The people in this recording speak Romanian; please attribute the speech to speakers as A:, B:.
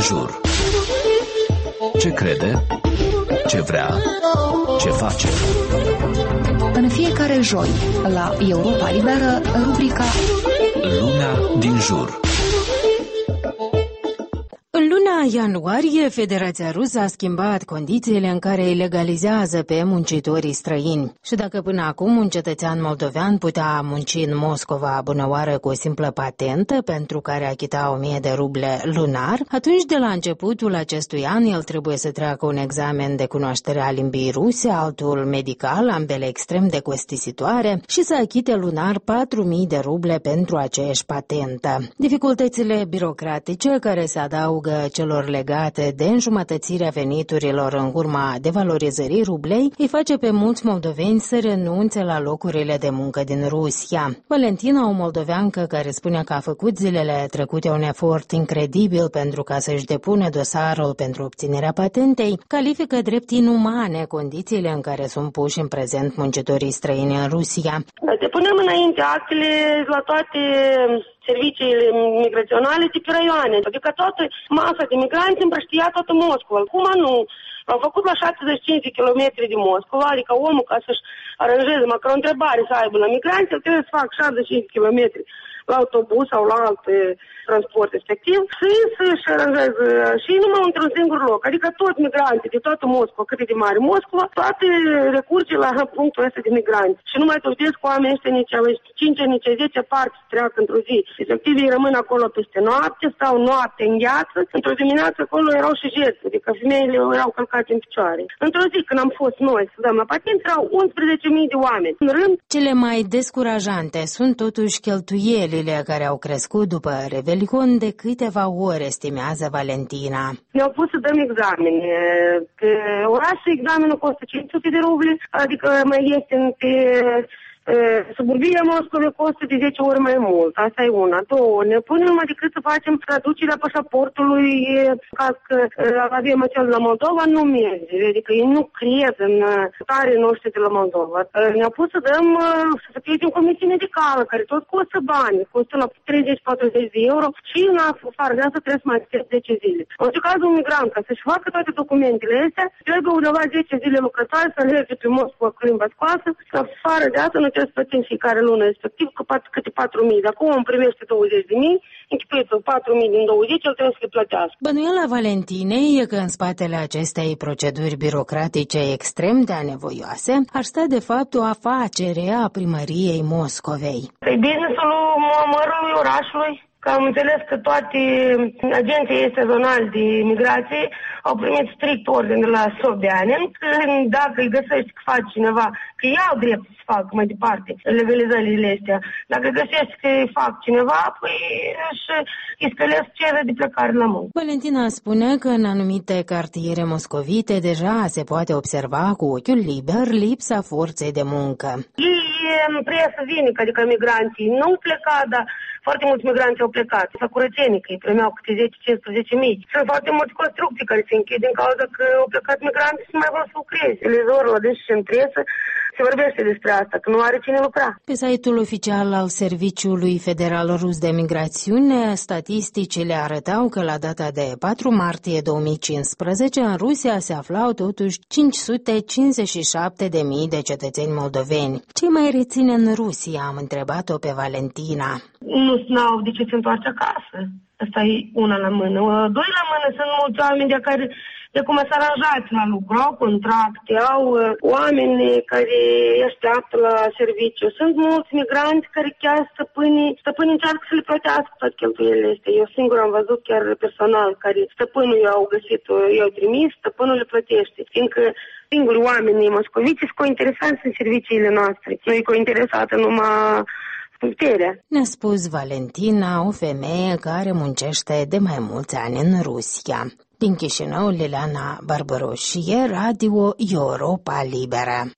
A: jur. Ce crede? Ce vrea? Ce face?
B: În fiecare joi, la Europa Liberă, rubrica
A: Luna din jur.
C: În luna ianuarie, Federația Rusă a schimbat condițiile în care îi legalizează pe muncitorii străini. Și dacă până acum un cetățean moldovean putea munci în Moscova bunăoară cu o simplă patentă pentru care achita 1000 de ruble lunar, atunci de la începutul acestui an el trebuie să treacă un examen de cunoaștere a limbii ruse, altul medical, ambele extrem de costisitoare, și să achite lunar 4000 de ruble pentru aceeași patentă. Dificultățile birocratice care se adaugă celor legate de înjumătățirea veniturilor în urma devalorizării rublei îi face pe mulți moldoveni să renunțe la locurile de muncă din Rusia. Valentina, o moldoveancă care spune că a făcut zilele trecute un efort incredibil pentru ca să-și depună dosarul pentru obținerea patentei, califică drept inumane condițiile în care sunt puși în prezent muncitorii străini în Rusia.
D: Depunem înainte actele la toate serviciile migraționale de pe raioane, adică toată masa de migranți împrăștia toată Moscova. Cum nu? Au făcut la 75 de kilometri de Moscova, adică omul ca să-și aranjeze măcar o întrebare să aibă la migranți, el trebuie să facă 65 de kilometri la autobuz sau la alt transport respectiv să-și aranjeze și numai într-un singur loc. Adică toți migranții de toată Moscova, cât de mare Moscova, toate recurge la punctul ăsta de migranți. Și nu mai plătesc cu oamenii ăștia nici 5, nici 10 parți să treacă într-o zi. Respectiv ei rămân acolo peste noapte, stau noapte în gheață, într-o dimineață acolo erau și jertfe, adică femeile erau călcate în picioare. Într-o zi când am fost noi să dăm la patent, erau 11.000 de oameni. În rând,
C: cele mai descurajante sunt totuși cheltuielile care au crescut după Revelion de câteva ore, estimează Valentina.
D: Ne-au pus să dăm examene. Pe oraș examenul costă 500 de ruble, adică mai ieftin pe suburbia Moscovei costă de 10 ori mai mult. Asta e una. Două, ne punem numai decât să facem traducerea pașaportului ca că avem acel la Moldova, nu merge. Adică ei nu cred în starea noștri de la Moldova. Ne-au pus să dăm, să fie în comisie medicală, care tot costă bani, costă la 30-40 de euro și în afară de asta trebuie să mai aștept 10 zile. În orice caz, un migrant, ca să-și facă toate documentele astea, trebuie undeva 10 zile lucrătoare să alerge pe Moscova cu limba scoasă, să afară de asta nu trebuie să plătim fiecare lună respectiv câte 4.000. Dacă omul primește 20.000, închipuiți-o 4.000 din 20, el trebuie să le plătească.
C: Bănuiala Valentinei e că în spatele acestei proceduri birocratice extrem de anevoioase ar sta de fapt o afacere a primăriei Moscovei.
D: E business-ul mărului orașului. Că am înțeles că toate agenții sezonale de migrație au primit strict ordine de la Sobyanin că dacă îi găsești că faci cineva, că ei au drept să facă mai departe legalizările astea, dacă îi găsești că îi fac cineva, păi îi spelesc cerere de plecare la muncă.
C: Valentina spune că în anumite cartiere moscovite deja se poate observa cu ochiul liber lipsa forței de muncă.
D: Ei în presă zilnică, adică migranții nu pleca, dar foarte mulți migranți au plecat. Să curățenii, că îi primeau câte 10-15 mii. Sunt foarte multe construcții care se închid din cauza că au plecat migranții și nu mai vor să lucreze. Televizorul adus și în presă se vorbește despre asta, că nu are cine lucra.
C: Pe site-ul oficial al Serviciului Federal Rus de Migrațiune, statisticile arătau că la data de 4 martie 2015 în Rusia se aflau totuși 557.000 de cetățeni moldoveni. Ce mai reține în Rusia? Am întrebat-o pe Valentina.
D: Nu n-au de ce se întoarce acasă. Asta e una la mână. Doi la mână sunt mulți oameni de care de cum s-a aranjat la lucru, au contracte, au oameni care așteaptă la serviciu. Sunt mulți migranți care chiar stăpânii încearcă să le plătească toate cheltuielile astea. Eu singur am văzut chiar personal care stăpânul i-au găsit, i-au trimis, stăpânul le plătește. Fiindcă singuri oamenii moscovici sunt cointeresați în serviciile noastre. Nu e cointeresată numai puterea.
C: Ne-a spus Valentina, o femeie care muncește de mai mulți ani în Rusia. Din Chișinău, Liliana Barbaroșie, Radio Europa Liberă.